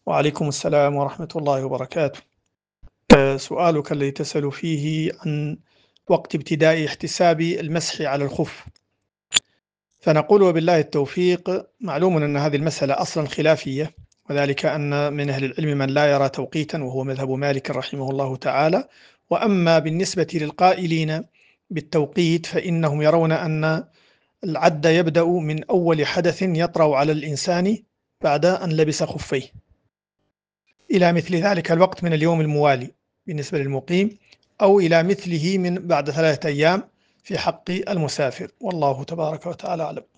وعليكم السلام ورحمة الله وبركاته. سؤالك الذي تسأل فيه عن وقت ابتداء احتساب المسح على الخف، فنقول وبالله التوفيق. معلوم أن هذه المسألة أصلا خلافية، وذلك أن من أهل العلم من لا يرى توقيتا وهو مذهب مالك رحمه الله تعالى. وأما بالنسبة للقائلين بالتوقيت فإنهم يرون أن العد يبدأ من أول حدث يطرأ على الإنسان بعد أن لبس خفيه إلى مثل ذلك الوقت من اليوم الموالي بالنسبة للمقيم، أو إلى مثله من بعد 3 أيام في حق المسافر، والله تبارك وتعالى أعلم.